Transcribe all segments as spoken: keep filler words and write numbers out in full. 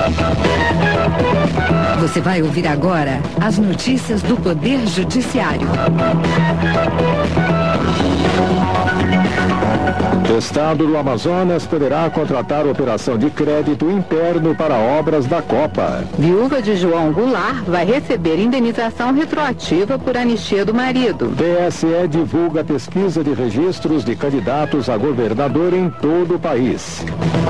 Você vai ouvir agora as notícias do Poder Judiciário. O Estado do Amazonas poderá contratar operação de crédito interno para obras da Copa. Viúva de João Goulart vai receber indenização retroativa por anistia do marido. T S E divulga pesquisa de registros de candidatos a governador em todo o país.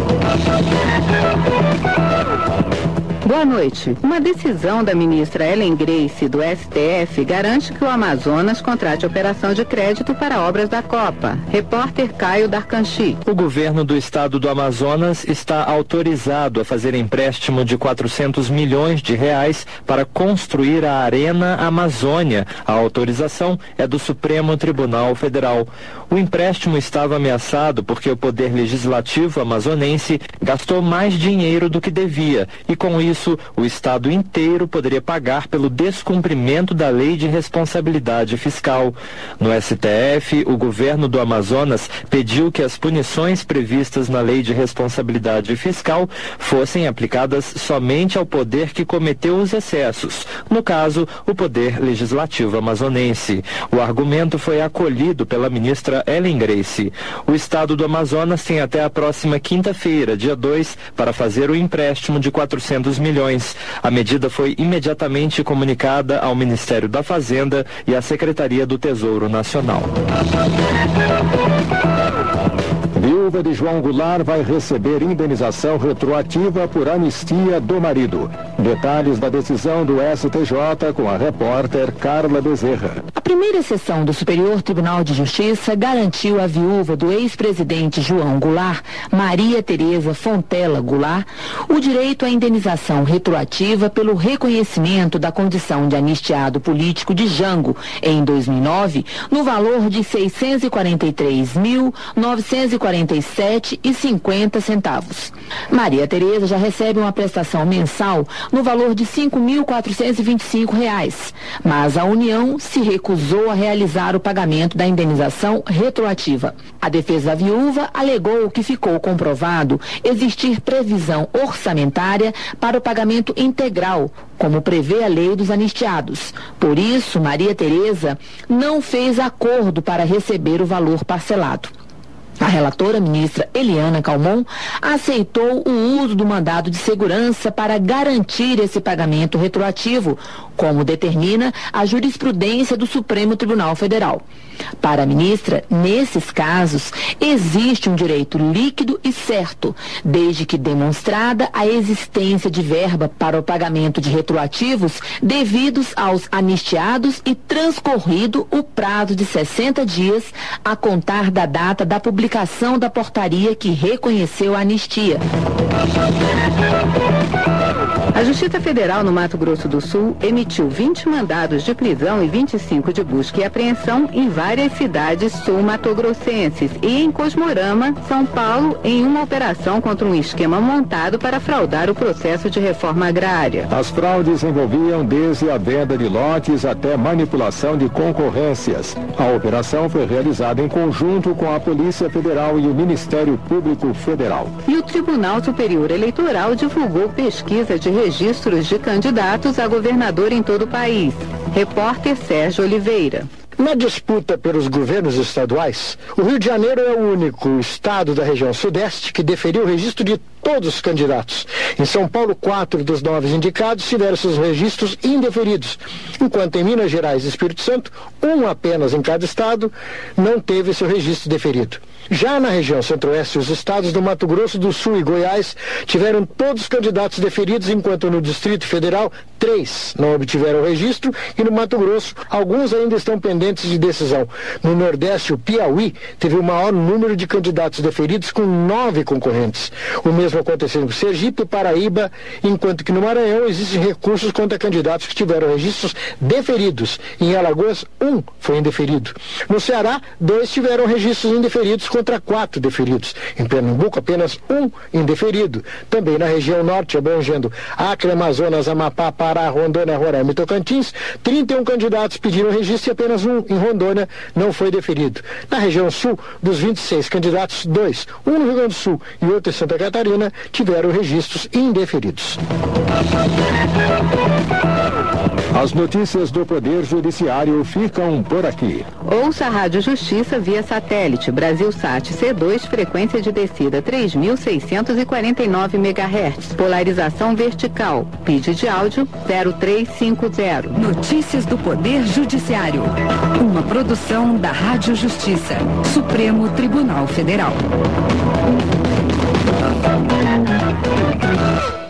Boa noite. Uma decisão da ministra Ellen Grace do S T F garante que o Amazonas contrate operação de crédito para obras da Copa. Repórter Caio Darcanchi. O governo do estado do Amazonas está autorizado a fazer empréstimo de quatrocentos milhões de reais para construir a Arena Amazônia. A autorização é do Supremo Tribunal Federal. O empréstimo estava ameaçado porque o Poder Legislativo amazonense gastou mais dinheiro do que devia e, com isso, o estado inteiro poderia pagar pelo descumprimento da Lei de Responsabilidade Fiscal. No S T F, o governo do Amazonas pediu que as punições previstas na Lei de Responsabilidade Fiscal fossem aplicadas somente ao poder que cometeu os excessos, no caso, o Poder Legislativo amazonense. O argumento foi acolhido pela ministra Ellen Grace. O estado do Amazonas tem até a próxima quinta-feira, dia dois, para fazer o empréstimo de quatrocentos milhões. A medida foi imediatamente comunicada ao Ministério da Fazenda e à Secretaria do Tesouro Nacional. Viúva de João Goulart vai receber indenização retroativa por anistia do marido. Detalhes da decisão do S T J com a repórter Carla Bezerra. A primeira sessão do Superior Tribunal de Justiça garantiu à viúva do ex-presidente João Goulart, Maria Tereza Fontela Goulart, o direito à indenização retroativa pelo reconhecimento da condição de anistiado político de Jango em dois mil e nove, no valor de seiscentos e quarenta e três mil, novecentos e quarenta e sete reais e cinquenta centavos. Maria Tereza já recebe uma prestação mensal no valor de cinco mil quatrocentos e vinte e cinco reais, mas a União se recusou a realizar o pagamento da indenização retroativa. A defesa da viúva alegou que ficou comprovado existir previsão orçamentária para o pagamento integral, como prevê a lei dos anistiados. Por isso, Maria Tereza não fez acordo para receber o valor parcelado. A relatora, ministra Eliana Calmon, aceitou o uso do mandado de segurança para garantir esse pagamento retroativo, como determina a jurisprudência do Supremo Tribunal Federal. Para a ministra, nesses casos, existe um direito líquido e certo, desde que demonstrada a existência de verba para o pagamento de retroativos devidos aos anistiados e transcorrido o prazo de sessenta dias a contar da data da publicação da portaria que reconheceu a anistia. A Justiça Federal no Mato Grosso do Sul emitiu vinte mandados de prisão e vinte e cinco de busca e apreensão em várias cidades sul-matogrossenses e em Cosmorama, São Paulo, em uma operação contra um esquema montado para fraudar o processo de reforma agrária. As fraudes envolviam desde a venda de lotes até manipulação de concorrências. A operação foi realizada em conjunto com a Polícia Federal e o Ministério Público Federal. E o Tribunal Superior Eleitoral divulgou pesquisa de registros de candidatos a governador em todo o país. Repórter Sérgio Oliveira. Na disputa pelos governos estaduais, o Rio de Janeiro é o único estado da região sudeste que deferiu o registro de todos os candidatos. Em São Paulo, quatro dos nove indicados tiveram seus registros indeferidos, enquanto em Minas Gerais e Espírito Santo, um apenas em cada estado não teve seu registro deferido. Já na região centro-oeste, os estados do Mato Grosso do Sul e Goiás tiveram todos os candidatos deferidos, enquanto no Distrito Federal, três não obtiveram registro e no Mato Grosso, alguns ainda estão pendentes de decisão. No Nordeste, o Piauí teve o maior número de candidatos deferidos, com nove concorrentes. O mesmo aconteceu em Sergipe e Paraíba, enquanto que no Maranhão existem recursos contra candidatos que tiveram registros deferidos. Em Alagoas, um foi indeferido. No Ceará, dois tiveram registros indeferidos, contra quatro deferidos. Em Pernambuco, apenas um indeferido. Também na região norte, abrangendo Acre, Amazonas, Amapá, Pará, Rondônia, Roraima e Tocantins, trinta e um candidatos pediram registro e apenas um em Rondônia não foi deferido. Na região sul, dos vinte e seis candidatos, dois, um no Rio Grande do Sul e outro em Santa Catarina, tiveram registros indeferidos. As notícias do Poder Judiciário ficam por aqui. Ouça a Rádio Justiça via satélite, Brasilsat C dois, frequência de descida três mil seiscentos e quarenta e nove megahertz, polarização vertical, P I D de áudio zero três cinco zero. Notícias do Poder Judiciário. Uma produção da Rádio Justiça, Supremo Tribunal Federal.